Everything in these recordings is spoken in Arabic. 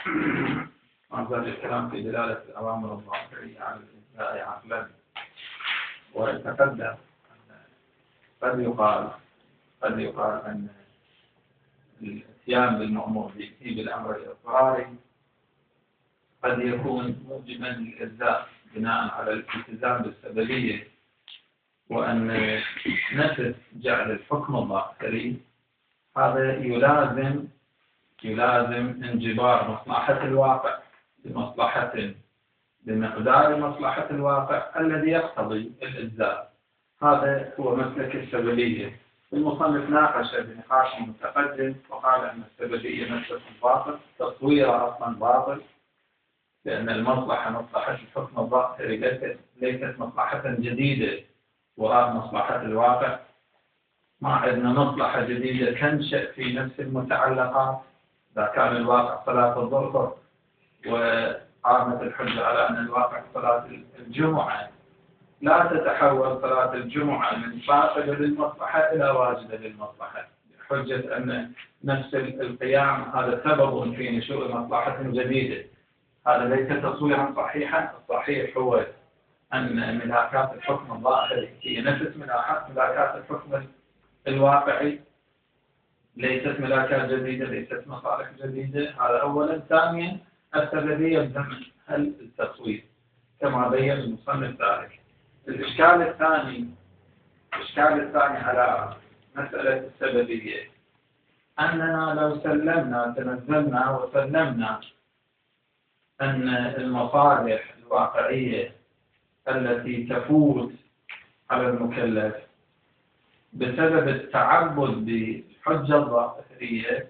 ما زال الكلام في دلالة الأوامر الظاهرية على الإجزاء عقلا، ويتقدم أن قد يقال أن الاتيان بالمأمور به بالأمر الإضطراري قد يكون موجبا للإجزاء بناء على الالتزام بالسببية، وأن نفس جعل الحكم الظاهري هذا يلازم انجبار مصلحة الواقع بمقدار مصلحة الواقع الذي يقتضي الإجزاء. هذا هو مسلك السببية. المصنف ناقش بنقاش متقدم وقال أن السببية مسلك باطل، تصويره أصلا باطل، لأن مصلحة الحكم الظاهري ليست مصلحة جديدة وراء مصلحة الواقع. ما عندنا مصلحة جديدة تنشأ في نفس المتعلقات. إذا كان الواقع صلاة الظهر وقامت الحجة على أن الواقع صلاة الجمعة، لا تتحول صلاة الجمعة من فاقدة للمصلحة إلى واجبة للمصلحة، بحجة أن نفس القيام هذا سبب في نشوء مصلحة جديدة. هذا ليس تصويرا صحيحا. الصحيح هو أن ملاكات الحكم الظاهري هي نفس ملاكات الحكم الواقعي، ليست ملاكات جديدة، ليست مصالح جديدة. هذا أولا. ثانيا، السببية بزمن هل التصوير كما بين المصنف ذلك. الإشكال الثاني على مسألة السببية أننا لو تنزلنا وسلمنا أن المصالح الواقعية التي تفوت على المكلف بسبب التعبد بالحجة الظاهرية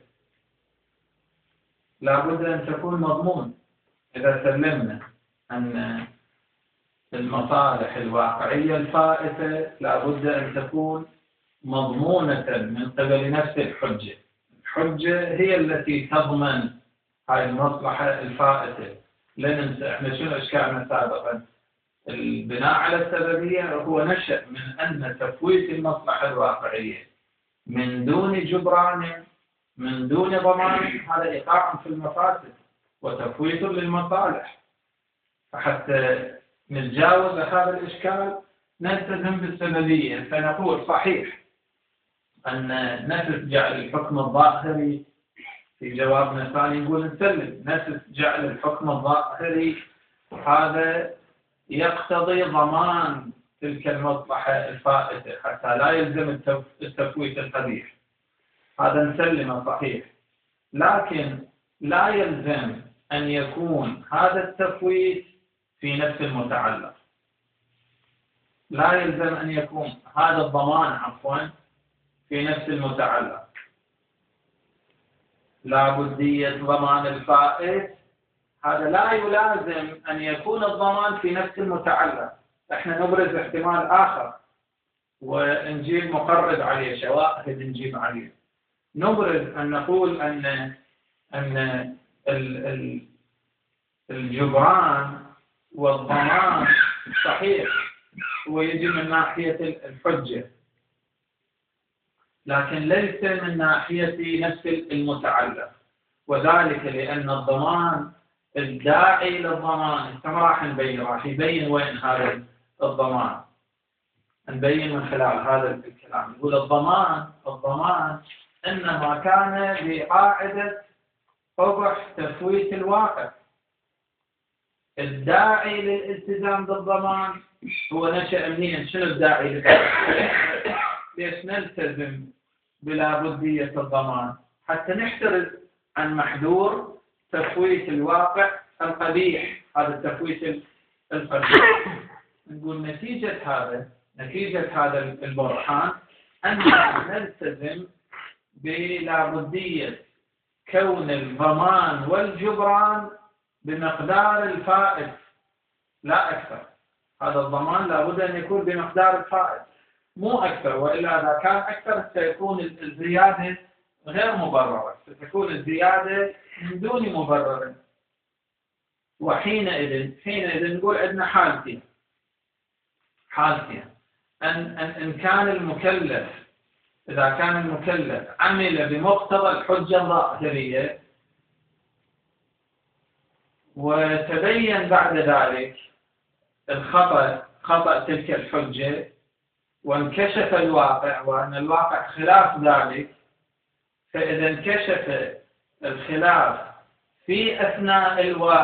لابد أن تكون مضمون. إذا سلمنا أن المصالح الواقعية الفائتة لابد أن تكون مضمونة من قبل نفس الحجة. الحجة هي التي تضمن هاي المصلحة الفائتة. لا ننسى احنا شنو اشكالنا سابقا. البناء على السببية هو نشأ من أن تفويت المصلحة الواقعية من دون جبران من دون ضمان هذا إيقاع في المفاسد وتفويت للمصالح. فحتى نتجاوز هذا الإشكال نلتزم بالسببية، فنقول صحيح أن نفس جعل الحكم الظاهري في جوابنا الثاني نقول نسلم نفس جعل الحكم الظاهري هذا يقتضي ضمان تلك المصلحة الفائتة حتى لا يلزم التفويت القبيح. هذا نسلمه صحيح، لكن لا يلزم أن يكون هذا التفويت في نفس المتعلق. لا يلزم أن يكون هذا الضمان في نفس المتعلق. لا بدية ضمان الفائت هذا لا يلازم أن يكون الضمان في نفس المتعلق. احنا نبرز احتمال آخر ونجيب مقرد عليه، شواهد نجيب عليه. نبرز أن نقول أن الجبران والضمان صحيح ويجي من ناحية الحجة، لكن ليس من ناحية نفس المتعلق، وذلك لأن الضمان الداعي للضمان كما راح نبين، راح يبين وين هذا الضمان. نبين من خلال هذا الكلام. نقول الضمان إنما كان بقاعدة قبح تفويت الواقع. الداعي للالتزام بالضمان هو نشأ منين؟ شنو الداعي للالتزام؟ ليش نلتزم بلا بدية الضمان؟ حتى نحترز عن محذور تفويت الواقع القبيح، هذا التفويت القبيح. نقول نتيجة هذا البرهان أن نلتزم بلا بدية كون الضمان والجبران بمقدار الفائت لا أكثر. هذا الضمان لابد أن يكون بمقدار الفائت مو أكثر، وإلا إذا كان أكثر سيكون الزيادة غير مبررة، ستكون الزيادة من دون مبرر. وحينئذ نقول عندنا حالتين. أن كان المكلف، إذا كان المكلف عمل بمقتضى الحجة الظاهرية وتبين بعد ذلك خطأ تلك الحجة، وانكشف الواقع وأن الواقع خلاف ذلك، فإذا انكشف الخلاف في أثناء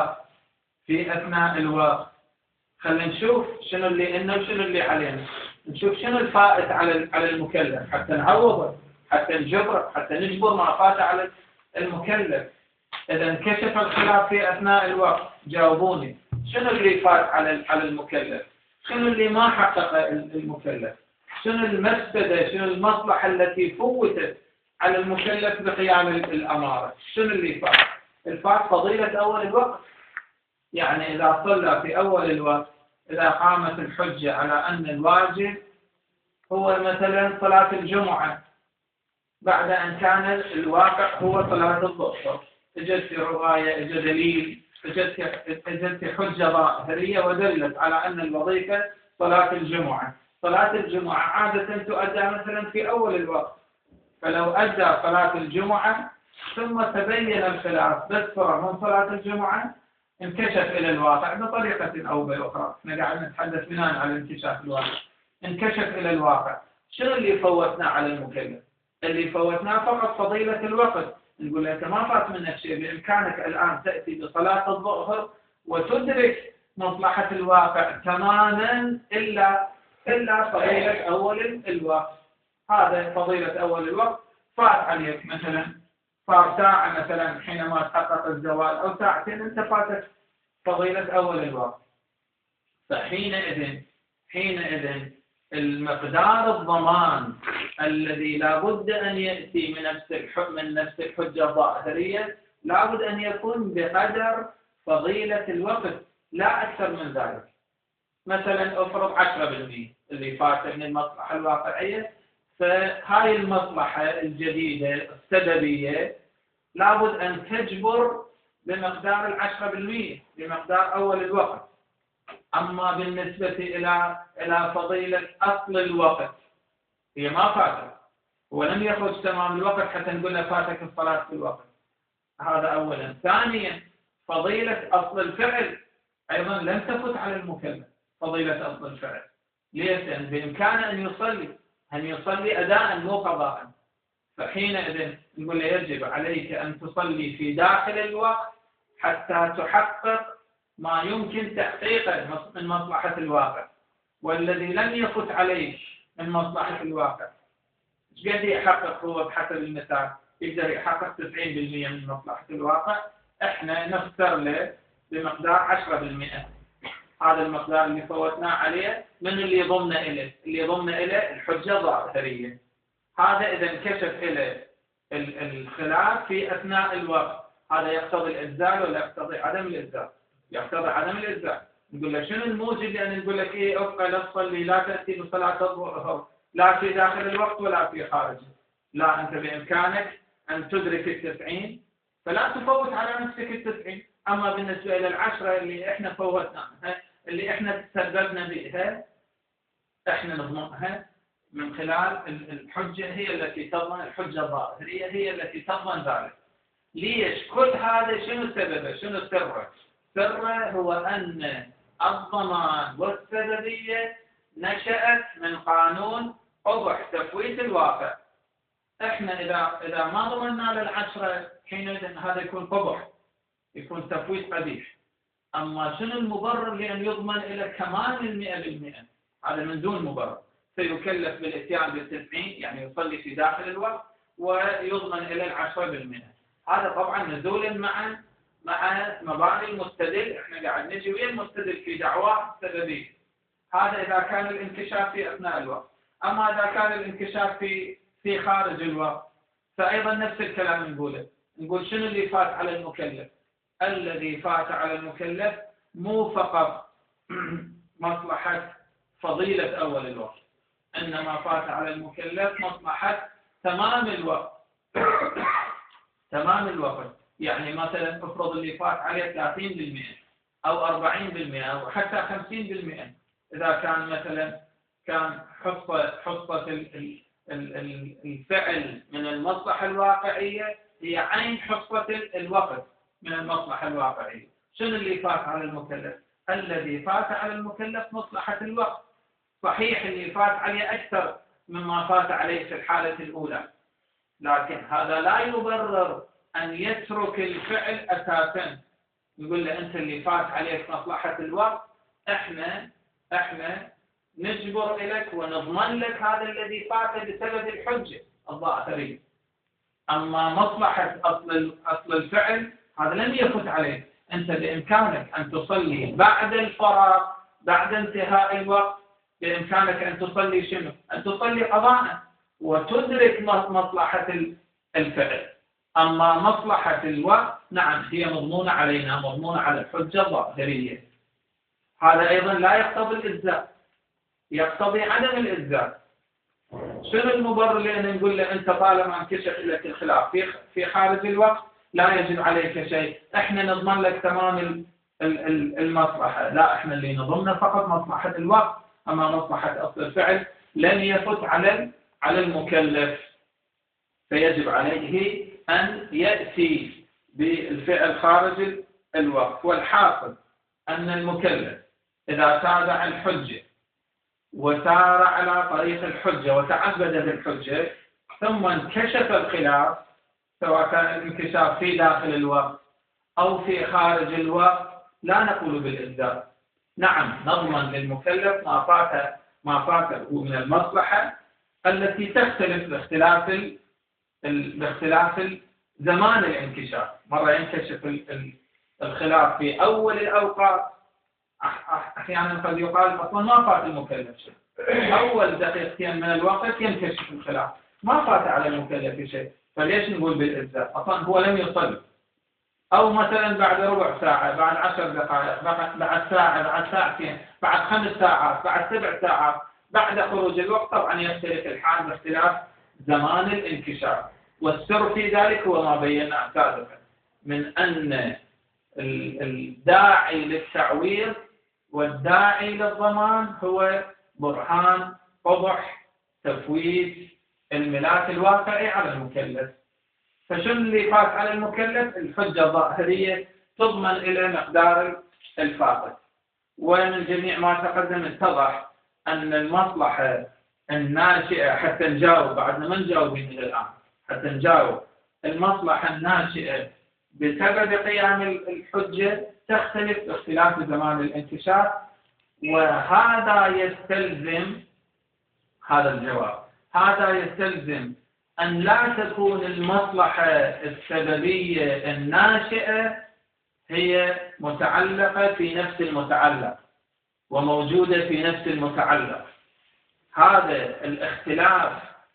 الوقت خلينا نشوف شنو اللي لنا وشنو اللي علينا، نشوف شنو الفائت على المكلف حتى نعوضه، حتى نجبره، حتى نجبر ما فات على المكلف. إذا انكشف الخلاف في أثناء الوقت، جاوبوني شنو اللي فات على المكلف، شنو اللي ما حقق المكلف، شنو المفسدة، شنو المصلحة التي فوتت على المكلف بقيام الأمارة، شنو اللي فات؟ الفات فضيلة أول الوقت. يعني إذا صلى في أول الوقت، إذا قامت الحجة على أن الواجب هو مثلا صلاة الجمعة بعد أن كان الواقع هو صلاة الظهر، اجت في رواية، اجت دليل، اجت حجة ظاهرية ودلت على أن الوظيفة صلاة الجمعة. صلاة الجمعة عادة تؤدى مثلا في أول الوقت، فلو أدى صلاة الجمعة ثم تبين الخلاف بسفر من صلاة الجمعة، انكشف إلى الواقع بطريقة أو بأخرى. احنا قاعد نتحدث بناء على انكشاف الواقع. انكشف إلى الواقع، شنو اللي فوتنا على المكلف؟ اللي فوتناه فقط فضيلة الوقت. نقول لك ما فات منك شيء، بإمكانك الآن تأتي بصلاة الظهر وتدرك مصلحة الواقع تماما إلا فضيلة أول الوقت. هذا فضيلة أول الوقت فات عليك، مثلا صار ساعة مثلا حينما تحقق الزوال أو ساعتين، أنت فاتت فضيلة أول الوقت. فحينئذ المقدار الضمان الذي لا بد أن يأتي من نفس الحجة الظاهرية لا بد أن يكون بقدر فضيلة الوقت، لا أكثر من ذلك. مثلا أفرض 10% اللي فات من المصلحة الواقعية، فهاي المصلحة الجديدة السببية لابد أن تجبر بمقدار 10%، بمقدار أول الوقت. أما بالنسبة إلى فضيلة أصل الوقت، هي ما فاتت، ولم يخرج تمام الوقت حتى نقول فاتك الصلاة في الوقت. هذا أولا. ثانيا، فضيلة أصل الفعل أيضا لم تفت على المكلف. فضيلة أصل الفعل ليش؟ لأن بإمكانه أن يصلي أداء مو قضاء. فحينئذ نقول له يجب عليك أن تصلي في داخل الوقت حتى تحقق ما يمكن تحقيقه من مصلحة الواقع، والذي لم يفت عليك من مصلحة الواقع قد يحقق هو بحسب المثال؟ يقدر يحقق 90% من مصلحة الواقع، احنا نختار له بمقدار 10%. هذا المقدار اللي فوتناه عليه من اللي ضمنا إليه الحجة الظاهرية. هذا إذا انكشف إليه الخلاف في أثناء الوقت، هذا يقتضي الإجزاء ولا يقتضي عدم الإجزاء؟ يقتضي عدم الإجزاء. نقول له شنو الموجب لأن نقول لك أبقى لا تصلي، لا تأتي بصلاة الظهر لا في داخل الوقت ولا في خارجه. لا، أنت بإمكانك أن تدرك 90 فلا تفوت على نفسك 90. أما بالنسبة إلى 10 اللي إحنا فوتناها، اللي إحنا تسببنا بها، إحنا نضمنها من خلال الحجة، هي التي تضمن الحجة الظاهرية، هي التي تضمن ذلك. ليش؟ كل هذا شنو سببه؟ شنو سره؟ سره هو أن الضمان والسببية نشأت من قانون قبح تفويت الواقع. احنا إذا ما ضمننا للعشرة حينئذ هذا يكون قبح، يكون تفويت قبيح. أما شنو المبرر لأن يضمن إلى كمال 100%؟ هذا من دون مبرر، سيكلف بالإتيان بال90، يعني يصلي في داخل الوقت ويضمن إلى 10%. هذا طبعا نزولا مع مباني المستدل. احنا قاعد نجي وين المستدل في دعواه السببية. هذا إذا كان الانكشاف في أثناء الوقت. أما إذا كان الانكشاف في خارج الوقت فأيضا نفس الكلام نقول شنو اللي فات على المكلف؟ الذي فات على المكلف مو فقط مصلحة فضيلة أول الوقت، إنما فات على المكلف مصلحة تمام الوقت. تمام الوقت يعني مثلا افرض اللي فات عليه 30% أو 40% أو حتى 50%. إذا كان مثلا كان حصة الفعل من المصلحة الواقعية هي عين حصة الوقت من المصلحة الواقعية. شنو اللي فات على المكلف؟ الذي فات على المكلف مصلحة الوقت. صحيح اللي فات عليه أكثر مما فات عليه في الحالة الأولى، لكن هذا لا يبرر أن يترك الفعل أساسا. نقول له أنت اللي فات عليك مصلحة الوقت، إحنا نجبر لك ونضمن لك هذا الذي فات بسبب الحجة الظاهرية. أما مصلحة أصل الفعل هذا لم يفت عليك. أنت بإمكانك أن تصلي بعد الفراغ، بعد انتهاء الوقت، بإمكانك أن تصلي شنو؟ أن تصلي قضاء وتدرك مصلحة الفعل. أما مصلحة الوقت نعم هي مضمونة علينا، مضمونة على الحجة الظاهرية. هذا أيضا لا يقتضي الإجزاء، يقتضي عدم الإجزاء. شنو المبرر لأن نقول له أنت طالما انكشف لك الخلاف في خارج الوقت لا يجب عليك شيء، إحنا نضمن لك تمام المصلحة. لا، إحنا اللي نضمن فقط مصلحة الوقت، أما مصلحة أصل الفعل لن يفت على المكلف، فيجب عليه أن يأتي بالفعل خارج الوقت. والحاصل أن المكلف إذا تابع الحجة وسار على طريق الحجة وتعبد بالحجة ثم انكشف الخلاف، سواء كان الانكشاف في داخل الوقت أو في خارج الوقت، لا نقول بالإجزاء. نعم نضمن للمكلف ما فاته من المصلحة التي تختلف باختلاف زمان الانكشاف. مرة ينكشف الخلاف في أول الأوقات، أحيانا قد يقال أصلا ما فات المكلف شيء، أول دقيقتين من الوقت ينكشف الخلاف، ما فات على المكلف شيء، فليش نقول بالإجزاء؟ أصلا هو لم يصلي. أو مثلا بعد ربع ساعة، بعد 10 دقائق، بعد ساعة، بعد ساعتين، بعد 5 ساعات، بعد 7 ساعات، بعد خروج الوقت، طبعا يختلف الحال باختلاف زمان الانكشاف. والسر في ذلك هو ما بينا سابقا من أن الداعي للتعويض والداعي للضمان هو برهان وضح تفويت الملاك الواقعي على المكلف. فشن اللي فات على المكلف؟ الحجة الظاهرية تضمن إلى مقدار الفاقد. ومن جميع ما تقدم اتضح أن المصلحة الناشئة، حتى نجاوب بعدنا ما نجاوبين إلى الآن، حتى نجاوب، المصلحة الناشئة بسبب قيام الحجة تختلف باختلاف زمان الانكشاف. وهذا يستلزم، هذا الجواب، هذا يستلزم أن لا تكون المصلحة السببية الناشئة هي متعلقة في نفس المتعلق وموجودة في نفس المتعلق. هذا الاختلاف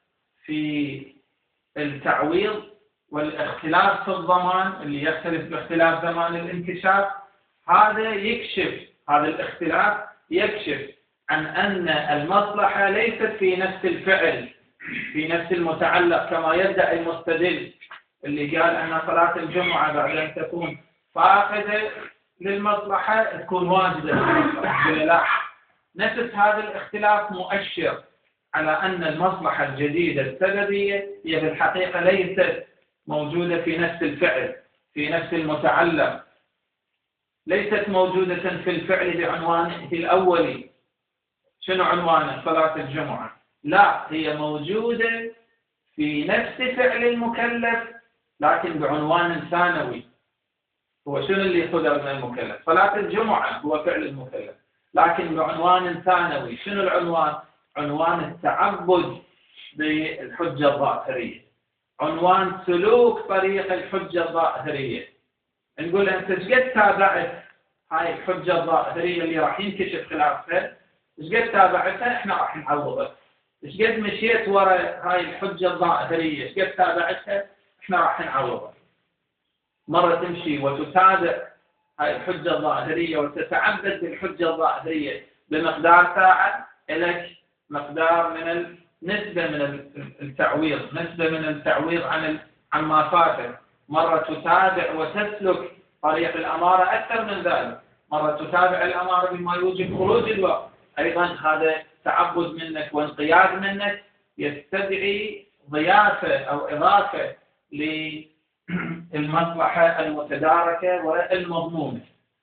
في التعويض والاختلاف في الضمان اللي يختلف باختلاف زمان الانكشاف، هذا الاختلاف يكشف عن أن المصلحة ليست في نفس الفعل، في نفس المتعلق، كما يدعي المستدل اللي قال أن صلاة الجمعة بعد أن تكون فاقدة للمصلحة تكون واجدة للمصلحة. لا، نفس هذا الاختلاف مؤشر على أن المصلحة الجديدة السببية هي في الحقيقة ليست موجودة في نفس الفعل، في نفس المتعلق، ليست موجودة في الفعل بعنوانه الأولي. شنو عنوانه؟ صلاة الجمعة. لا، هي موجودة في نفس فعل المكلف لكن بعنوان ثانوي. هو شنو اللي خذه من المكلف؟ صلاة الجمعة هو فعل المكلف لكن بعنوان ثانوي. شنو العنوان؟ عنوان التعبد بالحجة الظاهرية، عنوان سلوك طريق الحجة الظاهرية. نقول أنت شقد تابعت هاي الحجة الظاهرية اللي راح ينكشف خلافها؟ شقد تابعتها؟ احنا راح نعوضك. شقد مشيت وراء هاي الحجة الظاهرية؟ شقد تابعتها؟ احنا راح نعوضك. مرة تمشي وتتابع هاي الحجة الظاهرية وتتعبد بالحجة الظاهرية بمقدار ساعة، لك مقدار من نسبة من التعويض، نسبة من التعويض عن ما فاتك. مرة تتابع وتسلك طريق الأمارة أكثر من ذلك، مرة تتابع الأمارة بما يوجب خروج الوقت. أيضا هذا تعبد منك وانقياد منك يستدعي ضيافة أو إضافة للمصلحة المتداركة والمضمونة.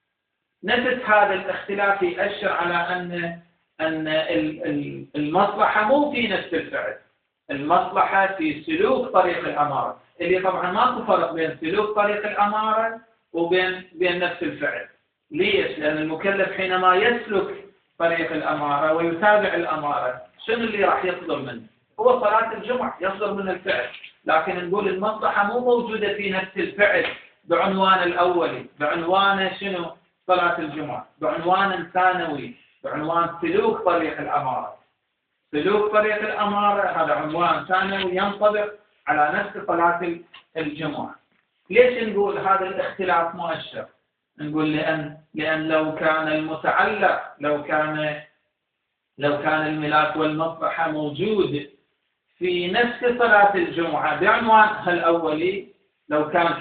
نفس هذا الاختلاف يؤشر على أن المصلحة مو في نفس الفعل، المصلحة في سلوك طريق الأمارة، اللي طبعا ماكو فرق بين سلوك طريق الأمارة وبين نفس الفعل. ليش؟ لأن المكلف حينما يسلك طريق الأمارة ويتابع الأمارة، شنو اللي راح يصدر منه؟ هو صلاة الجمعة يصدر من الفعل، لكن نقول المصلحة مو موجودة في نفس الفعل بعنوان الأولي، بعنوان شنو؟ صلاة الجمعة، بعنوان ثانوي، بعنوان سلوك طريق الأمارة. سلوك طريق الأمارة هذا عنوان ثانوي ينطبق على نفس صلاة الجمعة. ليش نقول هذا الاختلاف مؤشر؟ نقول لأن لو كان المتعلق، لو كان الملاك والمصلحة موجود في نفس صلاة الجمعة بعنوانها الأولي، لو كان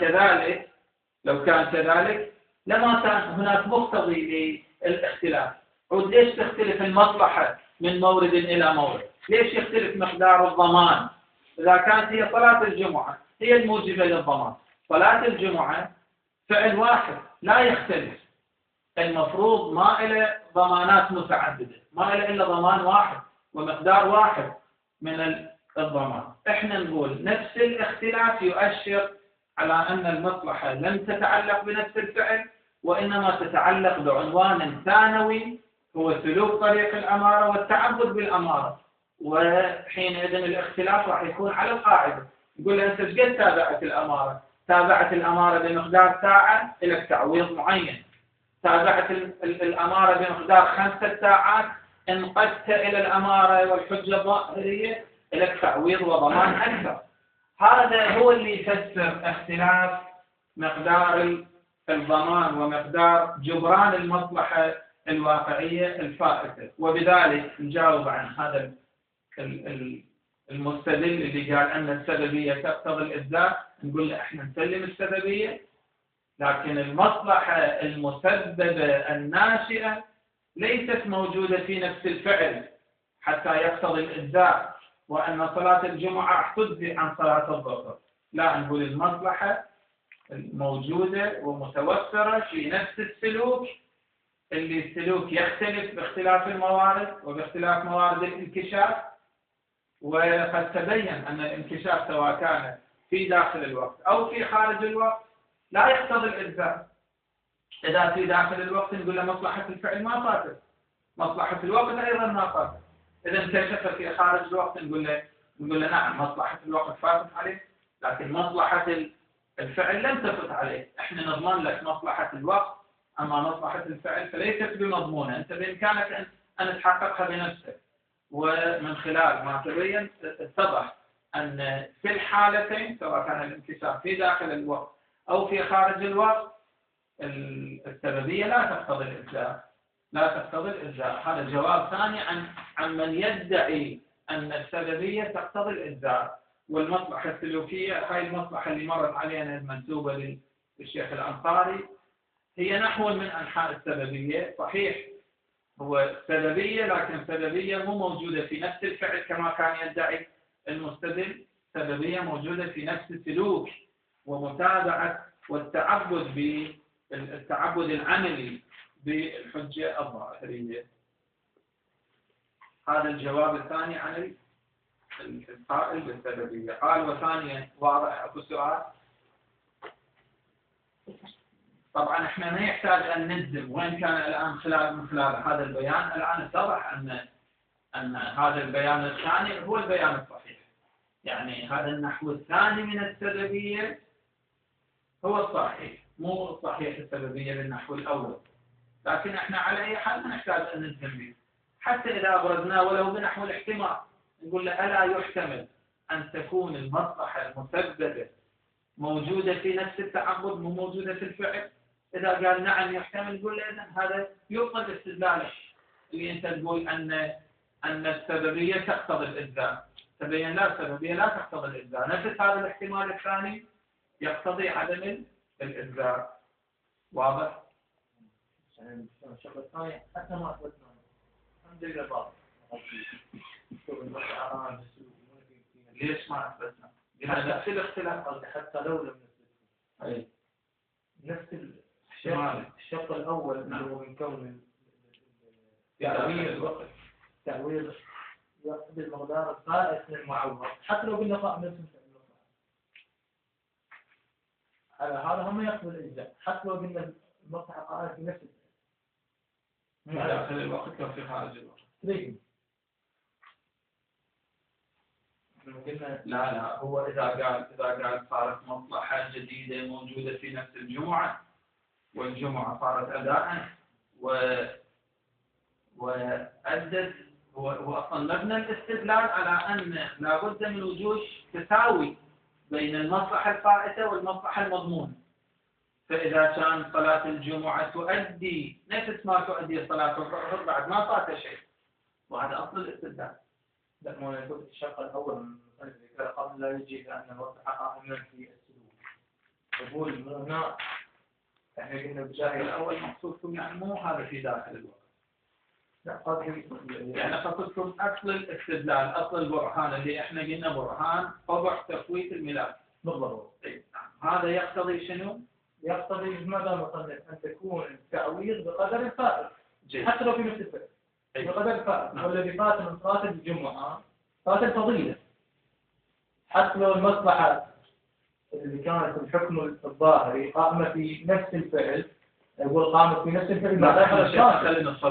كذلك لما كان هناك مقتضي للاختلاف. عود ليش تختلف المصلحة من مورد إلى مورد؟ ليش يختلف مقدار الضمان؟ إذا كانت هي صلاة الجمعة هي الموجبة للضمان، صلاة الجمعة فعل واحد لا يختلف، المفروض ما إلى ضمانات متعددة، ما إلى إلا ضمان واحد ومقدار واحد من الضمان. إحنا نقول نفس الاختلاف يؤشر على أن المصلحة لم تتعلق بنفس الفعل، وإنما تتعلق بعنوان ثانوي هو سلوك طريق الأمارة والتعبد بالأمارة. وحينئذ الاختلاف راح يكون على القاعدة، يقول له أنت قد تابعت الأمارة بمقدار ساعة لك تعويض معين، تابعت الأمارة بمقدار 5 ساعات، انقدت إلى الأمارة والحجة الظاهرية لك تعويض وضمان أكثر. هذا هو اللي يفسر اختلاف مقدار الضمان ومقدار جبران المصلحة الواقعية الفائتة. وبذلك نجاوب عن هذا المستدل اللي قال أن السببية تقتضي الإجزاء، نقول له احنا نسلم السببية، لكن المصلحة المسببة الناشئة ليست موجودة في نفس الفعل حتى يقتضي الإجزاء، وأن صلاة الجمعة تجزي عن صلاة الظهر. لا، نقول المصلحة موجودة ومتوفرة في نفس السلوك، اللي السلوك يختلف باختلاف الموارد وباختلاف موارد الانكشاف. وقد تبين أن الانكشاف سواء كان في داخل الوقت أو في خارج الوقت لا يقتضي الإجزاء. إذا في داخل الوقت نقول له مصلحة الفعل ما فاتت، مصلحة الوقت أيضا ما فاتت. إذا انكشف في خارج الوقت نقول له نعم مصلحة الوقت فاتت عليه، لكن مصلحة الفعل لم تفت عليه. احنا نضمن لك مصلحة الوقت، أما مصلحة الفعل فليست بمضمونة، أنت بإمكانك أن تحققها بنفسك. ومن خلال ما تبين اتضح أن في الحالتين سواء كان الانكشاف في داخل الوقت أو في خارج الوقت السببية لا تقتضي الإجزاء. هذا جواب ثاني عن من يدعي أن السببية تقتضي الإجزاء. والمصلحة السلوكية هاي المصلحة اللي مرت علينا المنسوبة للشيخ الأنصاري هي نحو من أنحاء السببية. صحيح هو سببية، لكن سببية مو موجودة في نفس الفعل كما كان يدعي المستدل، سببية موجودة في نفس السلوك ومتابعة والتعبد بالتعبد العملي بالحجة الظاهرية. هذا الجواب الثاني عن القائل بالسببية. قال وثانيا واضح أبو سؤال. طبعا احنا ما يحتاج ان نجزم، وين كان الان من خلال هذا البيان الان اتضح ان هذا البيان الثاني هو البيان الصحيح، يعني هذا النحو الثاني من السببية هو الصحيح، مو الصحيح السببية للنحو الاول. لكن احنا على اي حال ما نحتاج ان نجزم به، حتى اذا ابرزناه ولو بنحو الاحتمال نقول له الا يحتمل ان تكون المصلحة المسببة موجودة في نفس التعبد مو موجودة في الفعل. إذا قال نعم يحتمل نقول له إذن هذا يبطل استدلالك اللي أنت تقول أن السببية تقتضي الإجزاء. تبين لا، السببية لا تقتضي الإجزاء، نفس هذا الاحتمال الثاني يقتضي عدم الإجزاء. واضح؟ الشغل الثاني حتى ما أثبتنا الحمد لله باطل. ليش ما أثبتنا؟ نفس الاختلاف حتى لو لم نثبت أي نفس الشق الأول اللي هو من كون تعويض يقصد المقدار الفائت للمعوض حتى لو قلنا قائم نفس المصلحة. هذا هم يقصد الإجزاء حتى لو قلنا المصلحة قائمة في نفس مو داخل الوقت لو في خارج الوقت. ليه؟ لا هو إذا قال صارت مصلحة جديدة موجودة في نفس الجمعة والجمعة صارت أداء وأدت هو أصلا مبنى الاستدلال على أن لابد من وجود تساوي بين المصلحة الفائتة والمصلحة المضمونة. فإذا كان صلاة الجمعة تؤدي نفس ما تؤدي صلاة الظهر بعد ما فات شيء، وهذا أصل الاستدلال. لا ما يقول الشق الأول من ذكر قبل لا يجي لأن الوضع قائما في السلوك. يقول هنا احنا قلنا الجاهل الأول مقصودكم يعني مو هذا في داخل الوقت. لا قصدي يعني قصدكم أصل الاستدلال، أصل البرهان اللي احنا قلنا برهان طبع تفويت الميلاد. بالضبط. هذا يقتضي شنو؟ يقتضي ماذا مصنف أن تكون التعويض بقدر الفائت حتى لو في نفس الفعل. بقدر الفائت والذي فات من صلاة الجمعة فات الفضيلة حتى لو المصلحة اللي كانت الحكم الظاهري قائمة في نفس الفعل. يقول قامت في نفس الفعل ما دخل.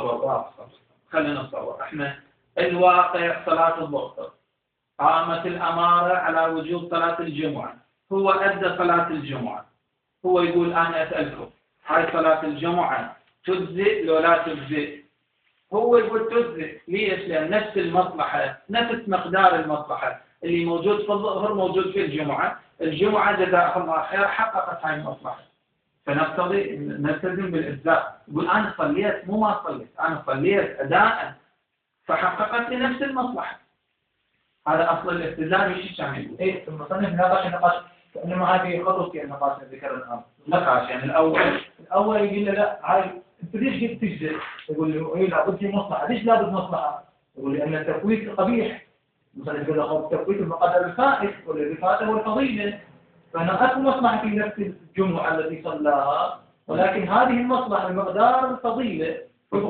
خلينا نتصور احنا الواقع صلاة الظهر قامت الأمارة على وجوب صلاة الجمعة، هو أدى صلاة الجمعة، هو يقول أنا أسألكم هاي صلاة الجمعة تجزئ لو لا تجزئ؟ هو يقول تجزئ. ليش؟ لأن نفس المصلحة نفس مقدار المصلحة اللي موجود في الظهر موجود في الجمعة جزاء الله خير حققت هاي المصلحة، فنقتضي نلتزم بالإجزاء. يقول أنا صليت مو ما صليت، أنا صليت أداء فحققت لي نفس المصلحة. هذا أصل الاستدلال. مش كان يقول إيه المصنف ناقش إنما هذه خطوة في النقاش ذكر الآن. نقاش يعني الأول يقول له لا هاي أنت ليش جبت تجزئ؟ يقول له إيه لابد في مصلحة. ليش لابد مصلحة؟ يقول لأن التفويت قبيح. مثلا يقول له التفويت المقدر الفائت والذي فاته هو الفضيلة، فأنا أكو مصلحة في نفس الجمعة التي صلاها، ولكن هذه المصلحة بمقدار الفضيلة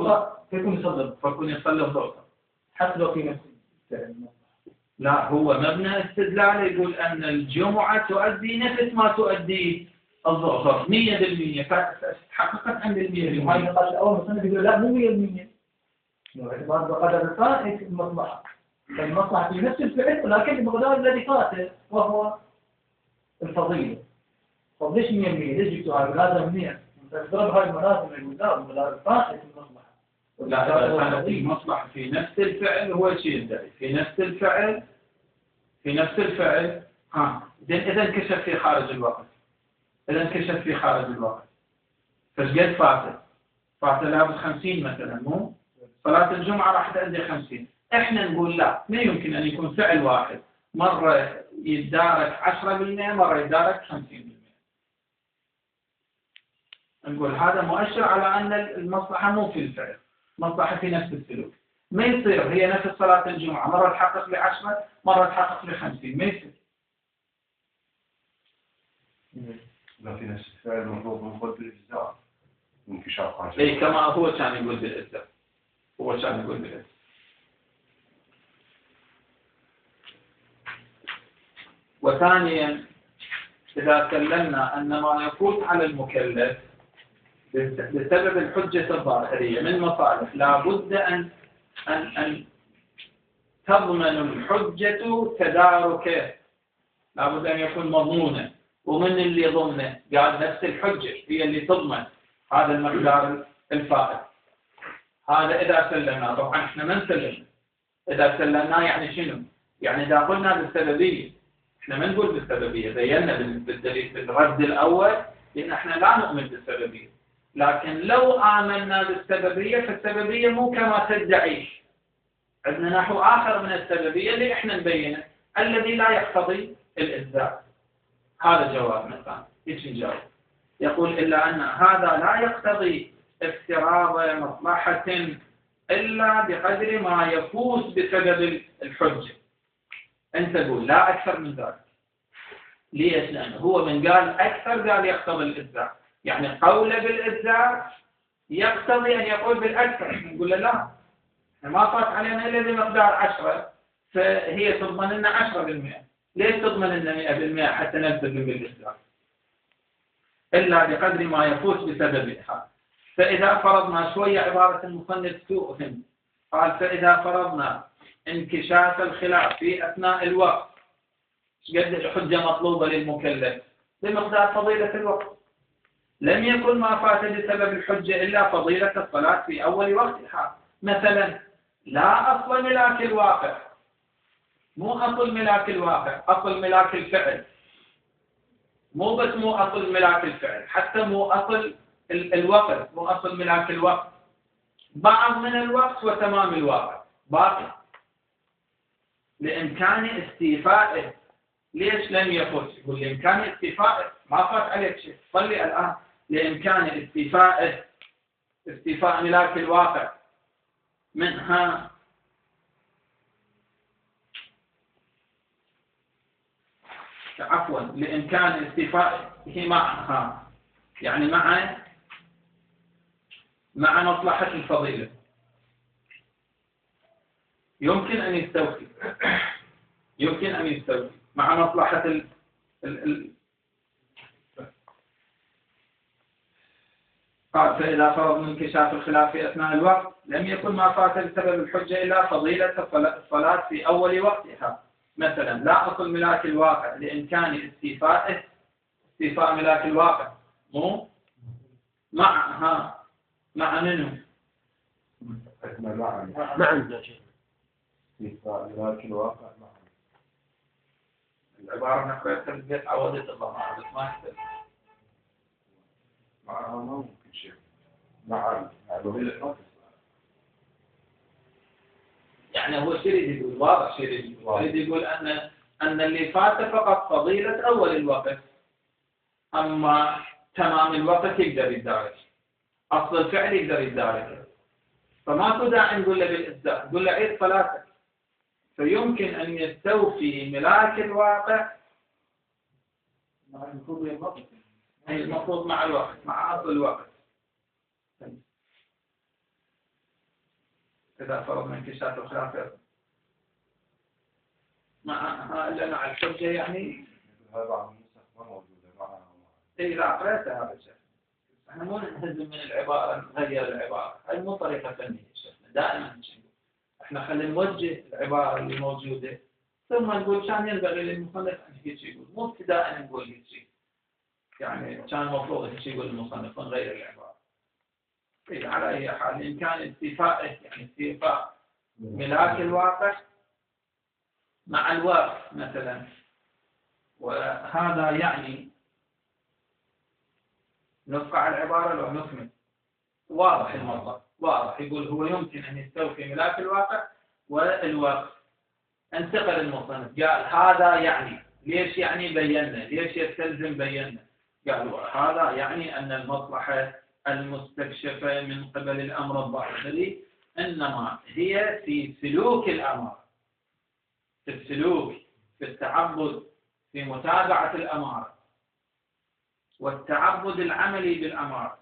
فيكون يصلي الظهر حتى لو في نفس الجمعة. لا هو مبنى استدلال يقول أن الجمعة تؤدي نفس ما تؤدي الظهر 100%، فتحققت عند 100%. هاي النقاش الأول مثلا يقول لا مو 100%. باعتبار بقدر الفائت المصلحة، فالمصلحة في نفس الفعل ولكن بمقدار الذي فاته وهو الفضيلة. طب ليش 100%؟ ليش جبتوا هاي؟ لازم 100 تضرب هاي الملازم يقول لا بمقدار الفائت المصلحة. لا إذا كانت المصلحة في نفس الفعل هو شيء يدعي في نفس الفعل إذا انكشف في خارج الوقت فشقد فاته لابد 50 مثلا، مو صلاة الجمعة راح تأدي 50. احنا نقول لا، ما يمكن أن يكون فعل واحد مرة يتدارك 10% مرة يتدارك 50%. نقول هذا مؤشر على أن المصلحة مو في الفعل، مصلحة في نفس السلوك. ما يصير هي نفس صلاة الجمعة مرة تحقق ل10 مرة تحقق ل50، ما يصير. لا في نفس الفعل المفروض نقول بالإجزاء انكشاف حاجة. إيه كما هو كان يقول بالإجزاء. وثانيا إذا سلمنا أن ما يفوت على المكلف بسبب الحجة الظاهرية من مصالح لابد أن تضمن الحجة تداركه، لابد أن يكون مضمونا. ومن اللي ضمنه؟ قال نفس الحجة هي اللي تضمن هذا المقدار الفائت. هذا إذا سلمنا. طبعا احنا ما نسلمنا. إذا سلمنا يعني شنو؟ يعني إذا قلنا بالسببية، احنا ما نقول بالسببية، بينا بالدليل بالرد الأول لأن احنا لا نؤمن بالسببية. لكن لو آمنا بالسببية فالسببية مو كما تدعي. عندنا نحو آخر من السببية اللي احنا نبينه الذي لا يقتضي الإجزاء. هذا جوابنا الثاني. ايش نجاوب؟ يقول إلا أن هذا لا يقتضي افتراض مصلحة إلا بقدر ما يفوز بسبب الحجة. أنت تقول لا أكثر من ذلك. ليش؟ لأنه هو من قال أكثر قال يقتضي الإجزاء، يعني قوله بالإجزاء يقتضي أن يقول بالأكثر. نقول له لا، ما فات علينا إلا بمقدار 10 فهي تضمن لنا 10%. ليش تضمن لنا 100% حتى نلتزم بالإجزاء؟ إلا بقدر ما يفوت بسببها. فإذا فرضنا شوية عبارة المصنف سوء، قال فإذا فرضنا انكشاف الخلاف في أثناء الوقت، قد الحجة مطلوبة للمكلف بمقدار فضيلة الوقت، لم يكن ما فات بسبب الحجة إلا فضيلة الصلاة في أول وقتها. مثلا لا أصل ملاك الواقع، مو أصل ملاك الواقع، أصل ملاك الفعل، مو بس مو أصل ملاك الفعل، حتى مو أصل الوقت، مو أصل ملاك الوقت، بعض من الوقت وتمام الواقع باقي لإمكان استيفائه. ليش لم يفوت؟ يقول لإمكان استيفائه، ما فات عليك شيء، صلي الآن. لإمكان استيفائه، استيفاء ملاك الواقع منها عفوا لإمكان استيفائه معها، يعني مع مصلحة الفضيلة يمكن أن يستوفي، يمكن أن يستوفي مع مصلحة قال فإذا فرض من انكشاف الخلاف في أثناء الوقت لم يكن ما فات بسبب الحجة إلا فضيلة الصلاة في أول وقتها. مثلا لا أصل ملاك الواقع لإمكان استيفائه، استيفاء ملاك الواقع مو مع منه معا استيفاء ملاك الواقع معا. العبارة نقرأ تنبيت عودة الله ما يحتاج معها ما ممكن شيء معا يعني هو شيء يقول واضح، شيء يقول أن اللي فات فقط فضيلة أول الوقت، أما تمام الوقت يقدر يدارك، أصل الفعل يقدر يدارك، فما تدعي نقول له بالإجزاء، نقول له عيد صلاتك. فيمكن أن يستوفي ملاك الواقع مع المفروض ينضبط، أي المفروض مع الوقت، مع أصل الوقت. إذا فرضنا انكشاف الخلاف مع الحجة يعني هذا عن النسخ ما موجودة معها. إذا قرأت هذا الشيء احنا مو نهزم من العبارة نغير العبارة، هاي مو طريقة فنية شيخنا، دائما نقول احنا خلينا نوجه العبارة اللي موجودة ثم نقول كان ينبغي للمصنف أن هيك يقول، مو ابتداء نقول هيك، يعني كان المفروض هيك يقول المصنف ونغير العبارة. إذا على أي حال إن كان استيفائه يعني استيفاء ملاك الواقع مع الوقت مثلا، وهذا يعني نفقع العبارة لو نكمل. واضح الموضوع واضح، يقول هو يمكن أن يستوفي ملاك الواقع والوقت. انتقل المصنف قال هذا يعني، ليش يعني بينا، ليش يستلزم بينا؟ قالوا هذا يعني أن المصلحة المستكشفة من قبل الأمر الظاهري إنما هي في سلوك الأمر، في السلوك، في التعبد، في متابعة الأمر والتعبد العملي بالأمارة.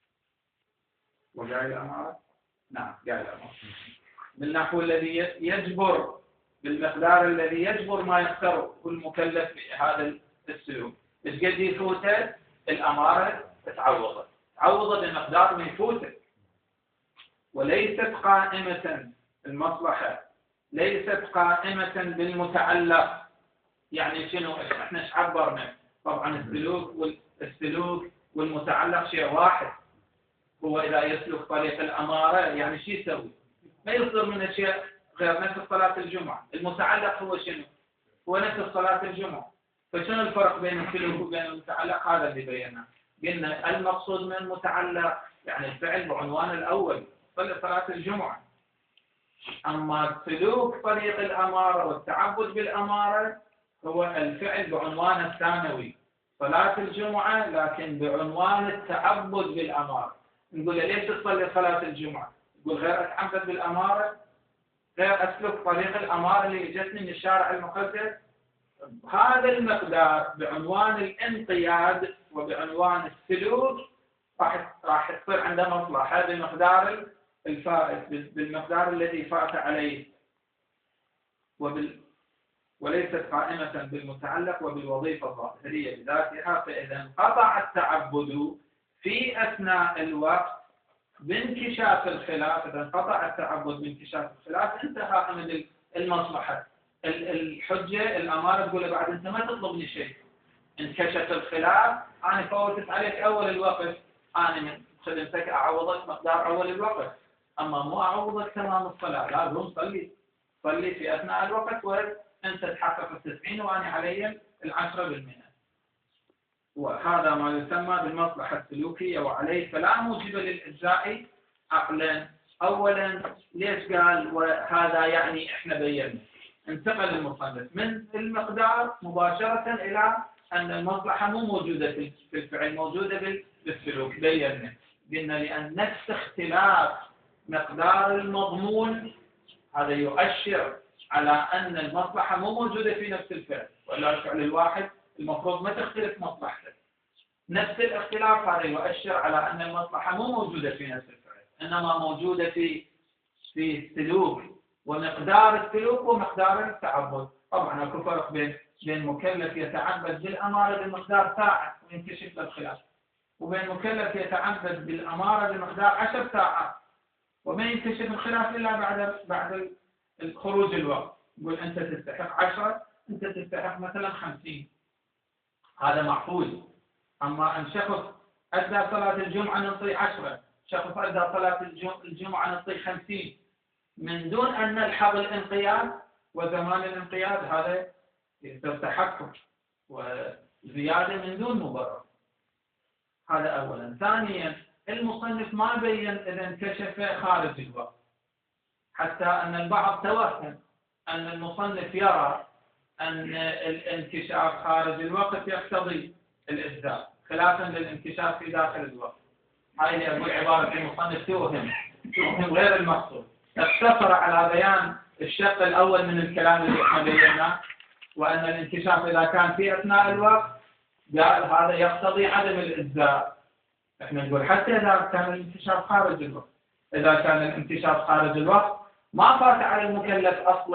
وجاء الأمارة؟ نعم جاء الأمارة بالنحو الذي يجبر، بالمقدار الذي يجبر ما يختاره المكلف بهذا السلوك. إيش قد يفوته الأمارة تعوضت بمقدار ما يفوته، وليست قائمة المصلحة، ليست قائمة بالمتعلق. يعني شنو احنا ايش عبرنا؟ طبعا السلوك والمتعلق شيء واحد. هو إذا يسلك طريق الأمارة يعني شو يسوي؟ ما يصدر من شيء غير نفس صلاة الجمعة. المتعلق هو شنو؟ هو نفس صلاة الجمعة. فشنو الفرق بين السلوك وبين المتعلق؟ هذا اللي بيناه. قلنا المقصود من المتعلق يعني الفعل بعنوان الأول، صلاة الجمعة. أما سلوك طريق الأمارة والتعبد بالأمارة هو الفعل بعنوان الثانوي، صلاة الجمعة لكن بعنوان التعبد بالأمارة. نقول ليش تصلي صلاة الجمعة؟ يقول غير أتعبد بالأمارة، غير أسلك طريق الأمارة اللي جتني من الشارع المقدس. هذا المقدار بعنوان الانقياد وبعنوان السلوك راح تصير عنده مصلحة بمقدار الفائت، بالمقدار الذي فات عليه، وليست قائمة بالمتعلق وبالوظيفة الظاهرية بذاتها. فإذا انقطع التعبد في أثناء الوقت بانكشاف الخلاف، إذا انقطع التعبد بانكشاف الخلاف انتهى أمد المصلحة. الحجة الأمارة تقول بعد أنت ما تطلبني شيء، انكشف الخلاف، أنا فوتت عليك أول الوقت، أنا من خدمتك أعوضك مقدار أول الوقت، أما مو أعوضك تمام الصلاة، لازم صلي في أثناء الوقت وأنت تحقق 90 وأنا علي 10%. وهذا ما يسمى بالمصلحة السلوكية، وعليه فلا موجب للإجزاء عقلا. أولا ليش قال وهذا يعني إحنا بينا؟ انتقل المصنف من المقدار مباشرة إلى أن المصلحة مو موجودة في الفعل، موجودة بالسلوك. بينا قلنا لأن نفس اختلاف مقدار المضمون هذا يؤشر على أن المصلحة مو موجودة في نفس الفعل، ولا الفعل الواحد المفروض ما تختلف مصلحته. نفس الاختلاف هذا يؤشر على أن المصلحة مو موجودة في نفس الفعل، إنما موجودة في السلوك، ومقدار السلوك ومقدار التعبد. طبعا اكو فرق بين مكلف يتعبد بالأمارة بمقدار ساعة وينكشف له الخلاف، وبين مكلف يتعبد بالأمارة بمقدار 10 ساعات وما ينكشف الخلاف إلا بعد الخروج الوقت. يقول أنت تستحق 10، أنت تستحق مثلا 50، هذا محفوظ. أما أن شخص أدى صلاة الجمعة نعطيه 10، شخص أدى صلاة الجمعة نعطيه 50، من دون أن نلحظ الانقياد وزمان الانقياد، هذا يصير تحكم وزيادة من دون مبرر. هذا أولا. ثانيا المصنف ما بين إذا انكشف خارج الوقت، حتى أن البعض توهم أن المصنف يرى أن الانكشاف خارج الوقت يقتضي الإجزاء خلافا للانكشاف في داخل الوقت. هاي اللي أقول عبارة المصنف توهم غير المقصود، اقتصر على بيان الشق الأول من الكلام اللي احنا بيناه، وأن الانكشاف إذا كان في أثناء الوقت قال هذا يقتضي عدم الإجزاء. احنا نقول حتى إذا كان الانكشاف خارج الوقت، إذا كان الانكشاف خارج الوقت ما فات على المكلف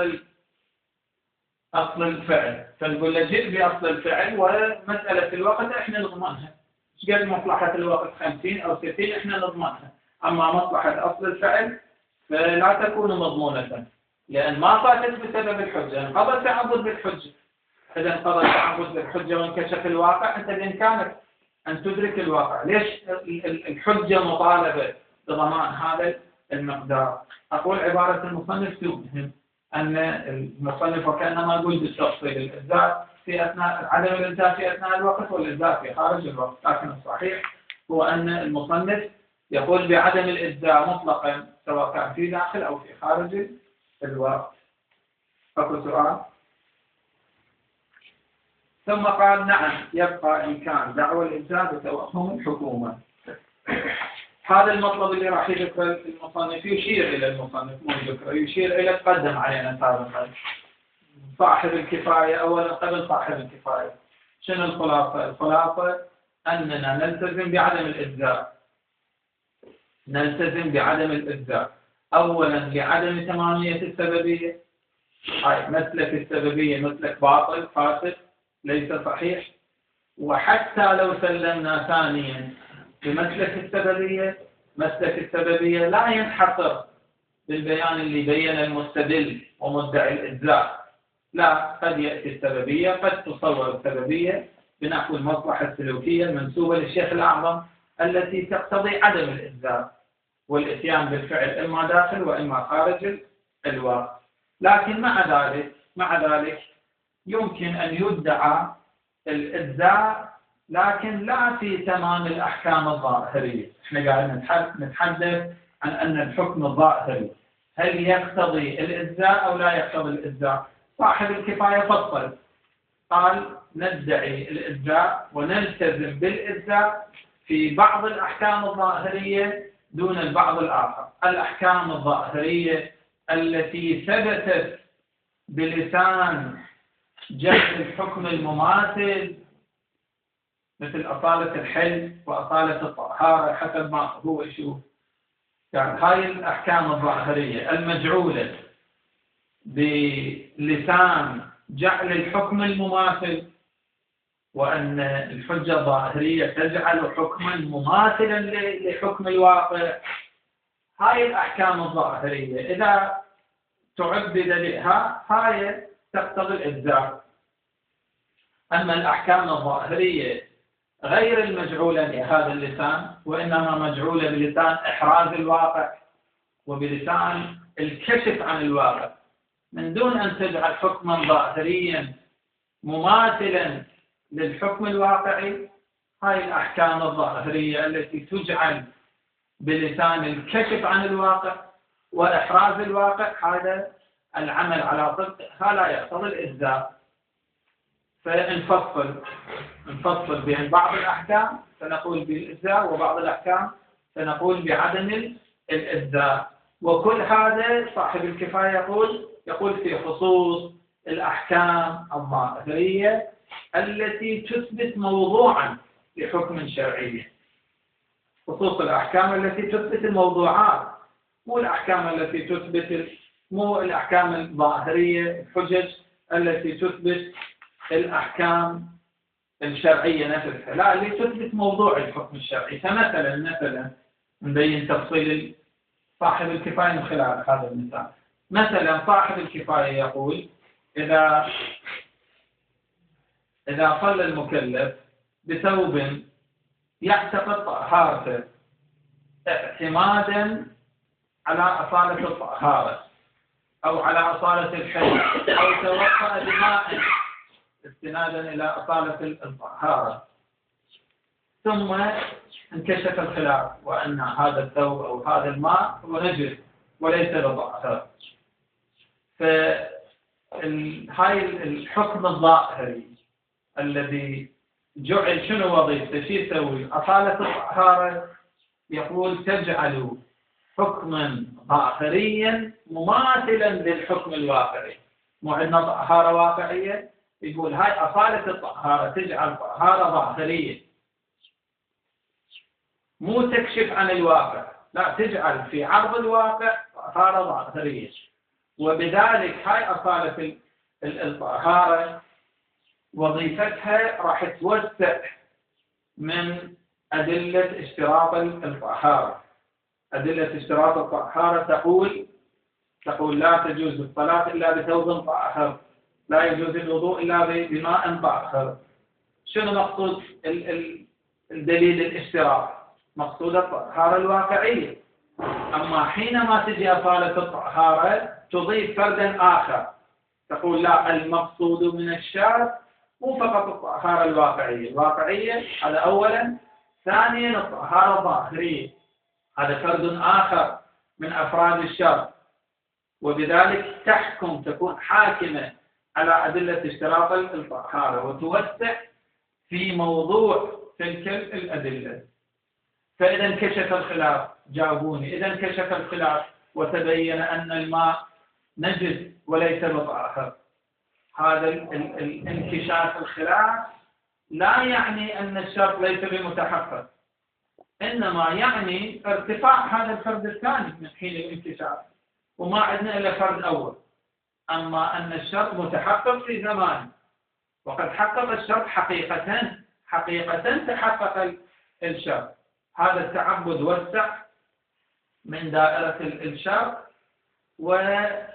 أصل الفعل، فنقول له جئ بأصل الفعل، ومسألة الوقت احنا نضمنها. ايش قد مصلحة الوقت 50 أو 60 احنا نضمنها، أما مصلحة أصل الفعل فلا تكون مضمونة، لأن ما فاتت بسبب الحجة، انقضى التعبد بالحجة. إذا انقضى التعبد بالحجة وانكشف الواقع، أنت بإمكانك أن تدرك الواقع. ليش الحجة مطالبة بضمان هذا المقدار؟ أقول عبارة المصنف توهم أن المصنف وكأنما يقول بالتفصيل الإجزاء في أثناء عدم الإجزاء في أثناء الوقت والإجزاء في خارج الوقت، لكن الصحيح هو أن المصنف يقول بعدم الإجزاء مطلقا سواء كان في داخل أو في خارج الوقت. أكو سؤال؟ ثم قال نعم يبقى إمكان دعوى الإجزاء بتوهم الحكومة. هذا المطلب اللي راح يذكر المصنف يشير إلى المصنف، مو يذكر، يشير إلى تقدم علينا سابقا صاحب الكفاية. أولا قبل صاحب الكفاية شنو الخلاصة؟ الخلاصة أننا نلتزم بعدم الإجزاء. نلتزم بعدم الإجزاء أولا لعدم تمامية السببية، هاي مسلك السببية مسلك باطل فاسد ليس صحيح. وحتى لو سلمنا ثانيا بمسلك السببية، مسلك السببية لا ينحصر بالبيان اللي بين المستدل ومدعي الإجزاء، لا، قد يأتي السببية، قد تصور السببية بنحو المصلحة السلوكية المنسوبة للشيخ الأعظم التي تقتضي عدم الإجزاء والإتيان بالفعل إما داخل وإما خارج الوقت. لكن مع ذلك يمكن أن يدعى الإجزاء، لكن لا في تمام الأحكام الظاهرية. احنا قاعدين نتحدث عن أن الحكم الظاهري هل يقتضي الإجزاء أو لا يقتضي الإجزاء. صاحب الكفاية فصل قال ندعي الإجزاء ونلتزم بالإجزاء في بعض الأحكام الظاهرية دون البعض الآخر. الأحكام الظاهرية التي ثبتت بلسان جهل الحكم المماثل مثل أصالة الحل وأصالة الطهارة حسب ما هو يشوف. يعني هاي الأحكام الظاهرية المجعولة بلسان جعل الحكم المماثل، وأن الحجة الظاهرية تجعل حكما مماثلا لحكم الواقع. هاي الأحكام الظاهرية إذا تعبد لها هاي تقتضي الإجزاء. أما الأحكام الظاهرية غير المجعولة لهذا اللسان، وإنما مجعولة بلسان إحراز الواقع وبلسان الكشف عن الواقع، من دون أن تجعل حكما ظاهريا مماثلا للحكم الواقعي. هاي الأحكام الظاهرية التي تجعل بلسان الكشف عن الواقع وإحراز الواقع، هذا العمل على طبقها لا يقتضي الإجزاء. فنفصل بين بعض الأحكام فنقول بالإجزاء، وبعض الأحكام فنقول بعدم الإجزاء. وكل هذا صاحب الكفاية يقول في خصوص الأحكام الظاهرية التي تثبت موضوعا لحكم شرعي. خصوص الأحكام التي تثبت الموضوعات، مو الأحكام التي تثبت، مو الأحكام الظاهرية الحجج التي تثبت الأحكام الشرعية نفسها، لا، اللي تثبت موضوع الحكم الشرعي. فمثلا نبين تفصيل صاحب الكفاية من خلال هذا المثال. مثلا صاحب الكفاية يقول إذا صلى المكلف بثوب يعتقد طهارته اعتمادا على أصالة الطهارة أو على أصالة الحل، أو توضأ بماء استنادا إلى أصالة الطهارة، ثم انكشف الخلاف وأن هذا الثوب أو هذا الماء هو نجس وليس بطهارة. فهاي الحكم الظاهري الذي جعل شنو وظيفته؟ شو يسوي؟ أصالة الطهارة يقول تجعل حكما ظاهريا مماثلا للحكم الواقعي. مو عندنا طهارة واقعية، يقول هاي أصالة الطهارة تجعل طهارة ظاهرية مو تكشف عن الواقع، لا، تجعل في عرض الواقع طهارة ظاهرية. وبذلك هاي أصالة الطهارة وظيفتها راح توسع من أدلة اشتراط الطهارة. أدلة اشتراط الطهارة تقول لا تجوز الصلاة إلا بثوب طاهر، لا يجوز الوضوء إلا بماء طاهر. شنو مقصود الدليل الاشتراط؟ مقصود الطهارة الواقعية. أما حينما تجي أصالة الطهارة تضيف فردا آخر، تقول لا، المقصود من الشرع مو فقط الطهارة الواقعية هذا أولا، ثانيا الطهارة الظاهرية هذا فرد آخر من أفراد الشرع، وبذلك تكون حاكمة على أدلة اشتراط الطهارة وتوسع في موضوع تلك الأدلة. فإذا انكشف الخلاف، جاوبوني، إذا انكشف الخلاف وتبين أن الماء نجس وليس بطاهر، هذا الانكشاف الخلاف لا يعني أن الشرط ليس بمتحقق، إنما يعني ارتفاع هذا الفرد الثاني من حين الانكشاف، وما عندنا إلا فرد أول. أما أن الشرط متحقق في زمان، وقد حقق الشرط حقيقة تحقق الشرط. هذا التعبد وسع من دائرة الشرط وجعل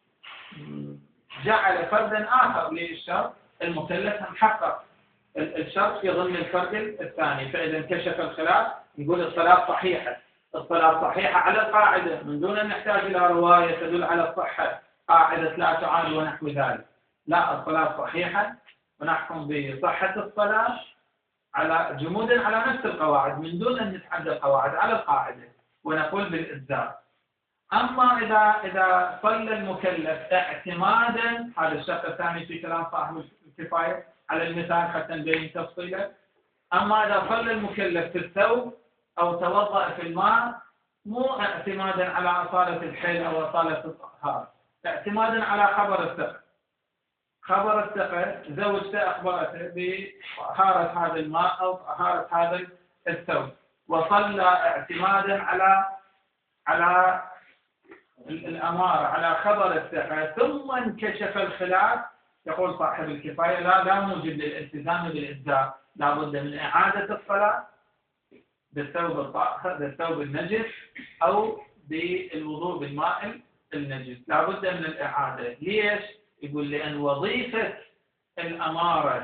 فردا آخر للشرط المكلف محقق الشرط في ضمن الفرد الثاني. فإذا انكشف الخلاف نقول الصلاة صحيحة. الصلاة صحيحة على القاعدة من دون أن نحتاج إلى رواية تدل على الصحة، قاعدة لا تعارض ونحو ذلك. لا، الصلاة صحيحة ونحكم بصحة الصلاة على جمودا على نفس القواعد من دون أن نتعدى القواعد على القاعدة ونقول بالإجزاء. أما إذا صلى المكلف اعتمادا، هذا الشق الثاني في كلام صاحب الكفاية على المثال حتى نبين تفصيله. أما إذا صلى المكلف في الثوب أو توضأ في الماء مو اعتمادا على أصالة الحل أو أصالة الطهارة، اعتمادا على خبر الثقة. خبر الثقة زوجته أخبرته بطهارة هذا الماء أو طهارة هذا الثوب، وصلى اعتمادا على الأمارة، على خبر الثقة، ثم انكشف الخلاف. يقول صاحب الكفاية لا موجب للالتزام بالإجزاء، لا بد من إعادة الصلاة بالثوب الطاهر بالثوب النجس أو بالوضوء بالماء النجس، لا بد من الإعادة. ليش؟ يقول لأن وظيفة الأمارة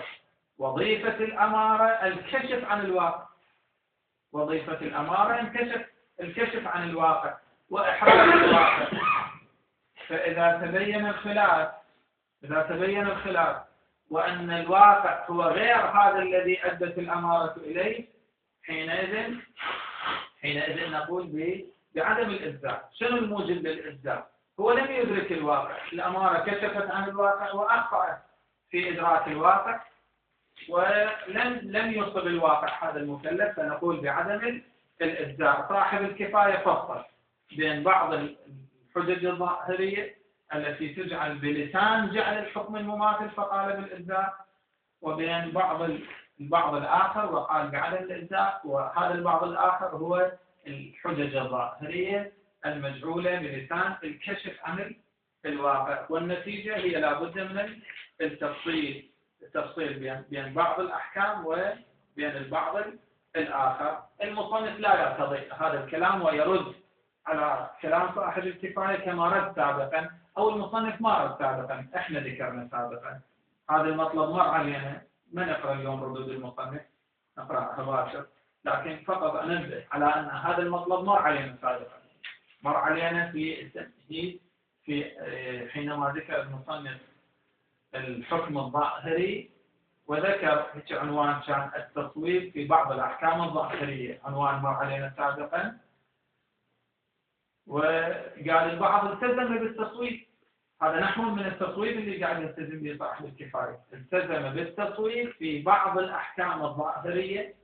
الكشف عن الواقع، وظيفة الأمارة الكشف عن الواقع وإحراز الواقع. فإذا تبين الخلاف وأن الواقع هو غير هذا الذي أدت الأمارة إليه، حينئذ نقول بعدم الإجزاء. شنو الموجب للإجزاء؟ هو لم يدرك الواقع، الأمارة كشفت عن الواقع وأخطأت في إدراك الواقع ولم يصب الواقع هذا المكلف، فنقول بعدم الإجزاء. صاحب الكفاية فصل بين بعض الحجج الظاهرية التي تجعل بلسان جعل الحكم المماثل فقال بالإجزاء، وبين البعض الآخر وقال بعدم الإجزاء، وهذا البعض الآخر هو الحجج الظاهرية المجعولة بلسان الكشف عن الواقع. والنتيجة هي لابد من التفصيل بين بعض الأحكام وبين البعض الآخر. المصنف لا يرتضي هذا الكلام ويرد على كلام صاحب الكفاية كما رد سابقا، أو المصنف ما رد سابقا، احنا ذكرنا سابقا هذا المطلب مر علينا، ما نقرأ اليوم ردود المصنف، نقرأها باشر، لكن فقط أنبه على أن هذا المطلب مر علينا سابقا، مر علينا في التمهيد حينما ذكر المصنف الحكم الظاهري، وذكر عنوان كان التصويب في بعض الأحكام الظاهرية، عنوان مر علينا سابقا، وقال البعض التزم بالتصويب. هذا نحو من التصويب اللي قاعد يلتزم به صاحب الكفاية، التزم بالتصويب في بعض الأحكام الظاهرية،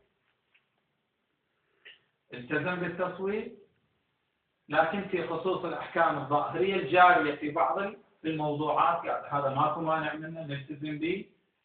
التزم بالتصويب لكن في خصوص الأحكام الظاهرية الجارية في بعض الموضوعات يعني هذا ماكو مانع منه نلتزم به.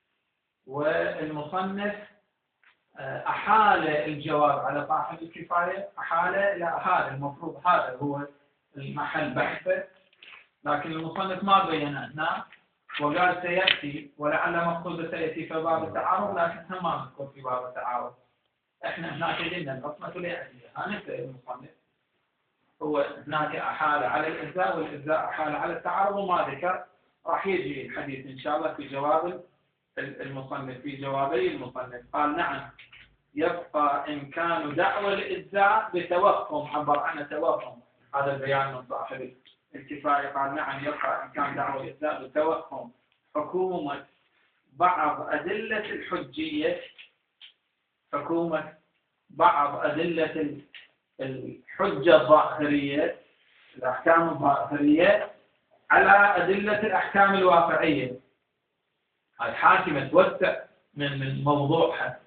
والمصنف أحال الجواب على صاحب الكفاية، أحال إلى هذا، المفروض هذا هو المحل بحثه، لكن المصنف ما بين هنا وقال سيأتي، ولعل مقصود سيأتي في باب التعارض، لكن ما نذكر في باب التعارض. احنا هناك قلنا الحكمة لأجلها، هنفهم المصنف هو هناك أحال على الإجزاء والإجزاء أحال على التعارض وما ذكر. راح يجي الحديث إن شاء الله في جواب المصنف، في جوابي المصنف. قال نعم يبقى إمكان دعوى الإجزاء بتوهم، عبر عنه توهم، هذا البيان من صاحب الكفاية. قال نعم يبقى إمكان دعوى الإجزاء بتوهم حكومة بعض أدلة الحجية، حكومة بعض أدلة الحجة الظاهرية، الأحكام الظاهرية على أدلة الأحكام الواقعية. الحاكمة توسع من موضوعها،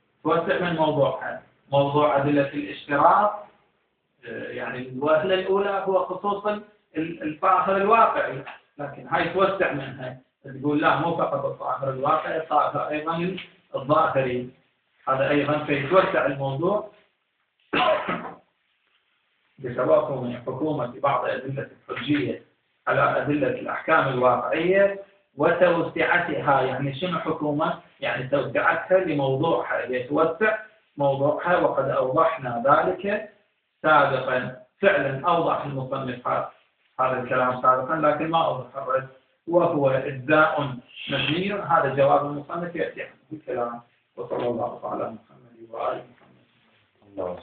موضوع أدلة الاشتراط، يعني الوهلة الأولى هو خصوصا الظاهر الواقعي، لكن هاي توسع منها، تقول لا مو فقط الظاهر الواقعي، الظاهر أيضا الظاهري، هذا أيضا فيتوسع الموضوع بتوافق حكومة بعض أدلة الحجية على أدلة الأحكام الواقعية وتوسعتها. يعني شنو حكومة؟ يعني توسعتها لموضوعها، يتوسع موضوعها، وقد أوضحنا ذلك سابقا. فعلا أوضح المصنف هذا الكلام سابقا، لكن ما أوضح الرد، وهو إجزاء مبني. هذا جواب المصنف يأتي عنه الكلام. وصلى الله على محمد وآل محمد. الله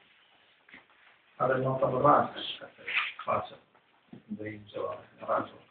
هذا المطلب الرابع خاصة بين جواب الرابع.